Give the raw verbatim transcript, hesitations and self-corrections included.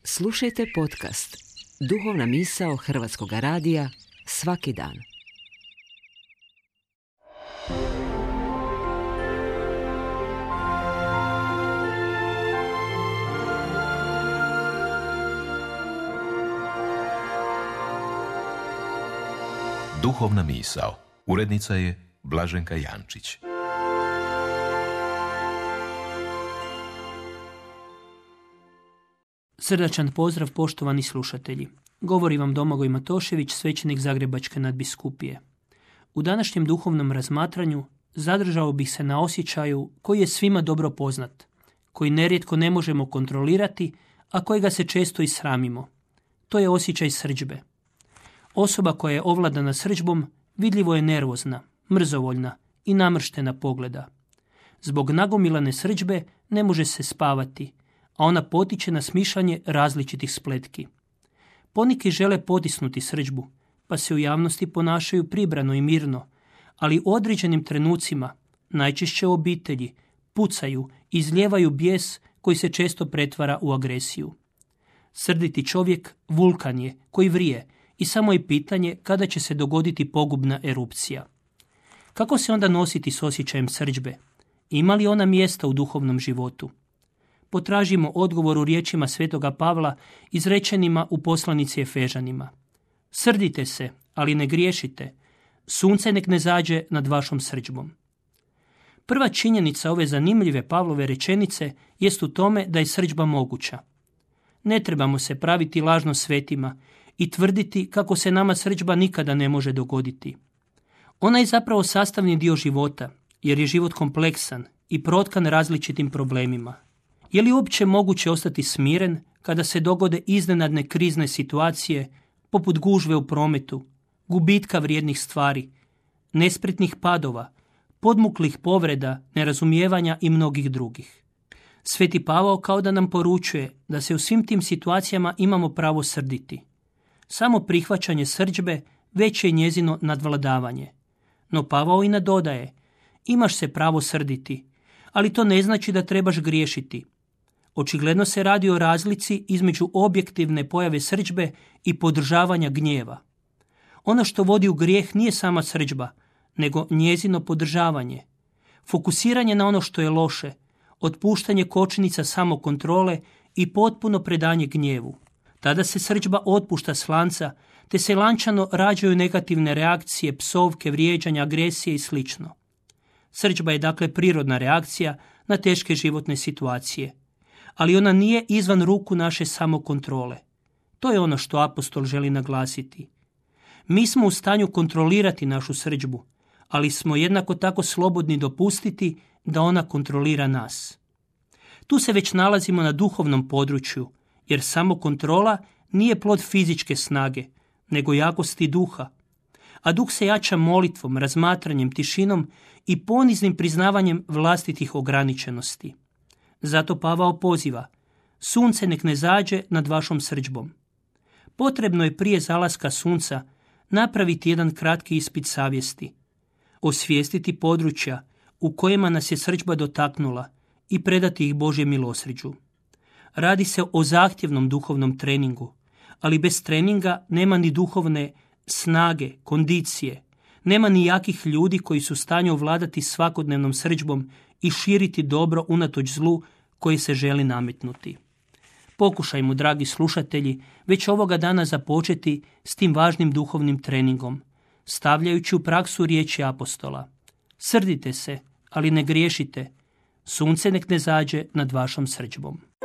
Slušajte podcast Duhovna misao Hrvatskog radija svaki dan. Duhovna misao. Urednica je Blaženka Jančić. Srdačan pozdrav, poštovani slušatelji. Govori vam Domagoj Matošević, svećenik Zagrebačke nadbiskupije. U današnjem duhovnom razmatranju zadržao bih se na osjećaju koji je svima dobro poznat, koji nerijetko ne možemo kontrolirati, a kojega se često i sramimo. To je osjećaj srdžbe. Osoba koja je ovladana srdžbom vidljivo je nervozna, mrzovoljna i namrštena pogleda. Zbog nagomilane srdžbe ne može se spavati, a ona potiče na smišljanje različitih spletki. Poneki žele potisnuti srdžbu, pa se u javnosti ponašaju pribrano i mirno, ali u određenim trenucima, najčešće u obitelji, pucaju i izlijevaju bijes koji se često pretvara u agresiju. Srditi čovjek vulkan je koji vrije i samo je pitanje kada će se dogoditi pogubna erupcija. Kako se onda nositi s osjećajem srdžbe? Ima li ona mjesta u duhovnom životu? Potražimo odgovor u riječima svetoga Pavla izrečenima u poslanici Efežanima. Srdite se, ali ne griješite. Sunce nek ne zađe nad vašom srdžbom. Prva činjenica ove zanimljive Pavlove rečenice jest u tome da je srdžba moguća. Ne trebamo se praviti lažno svetima i tvrditi kako se nama srdžba nikada ne može dogoditi. Ona je zapravo sastavni dio života, jer je život kompleksan i protkan različitim problemima. Je li uopće moguće ostati smiren kada se dogode iznenadne krizne situacije, poput gužve u prometu, gubitka vrijednih stvari, nespretnih padova, podmuklih povreda, nerazumijevanja i mnogih drugih? Sveti Pavao kao da nam poručuje da se u svim tim situacijama imamo pravo srditi. Samo prihvaćanje srdžbe veće je njezino nadvladavanje. No Pavao i nadodaje, imaš se pravo srditi, ali to ne znači da trebaš griješiti. Očigledno se radi o razlici između objektivne pojave srdžbe i podržavanja gnjeva. Ono što vodi u grijeh nije sama srdžba, nego njezino podržavanje. Fokusiranje na ono što je loše, otpuštanje kočnica samokontrole i potpuno predanje gnjevu. Tada se srdžba otpušta s lanca, te se lančano rađaju negativne reakcije, psovke, vrijeđanja, agresije i sl. Srdžba je dakle prirodna reakcija na teške životne situacije. Ali ona nije izvan ruku naše samokontrole. To je ono što apostol želi naglasiti. Mi smo u stanju kontrolirati našu srdžbu, ali smo jednako tako slobodni dopustiti da ona kontrolira nas. Tu se već nalazimo na duhovnom području, jer samokontrola nije plod fizičke snage, nego jakosti duha. A duh se jača molitvom, razmatranjem, tišinom i poniznim priznavanjem vlastitih ograničenosti. Zato Pavao poziva, sunce nek ne zađe nad vašom srdžbom. Potrebno je prije zalaska sunca napraviti jedan kratki ispit savjesti, osvijestiti područja u kojima nas je srdžba dotaknula i predati ih Božjem milosrđu. Radi se o zahtjevnom duhovnom treningu, ali bez treninga nema ni duhovne snage, kondicije, nema ni jakih ljudi koji su u stanju ovladati svakodnevnom srdžbom i širiti dobro unatoč zlu koje se želi nametnuti. Pokušajmo, dragi slušatelji, već ovoga dana započeti s tim važnim duhovnim treningom, stavljajući u praksu riječi apostola. Srdite se, ali ne griješite. Sunce nek ne zađe nad vašom srdžbom.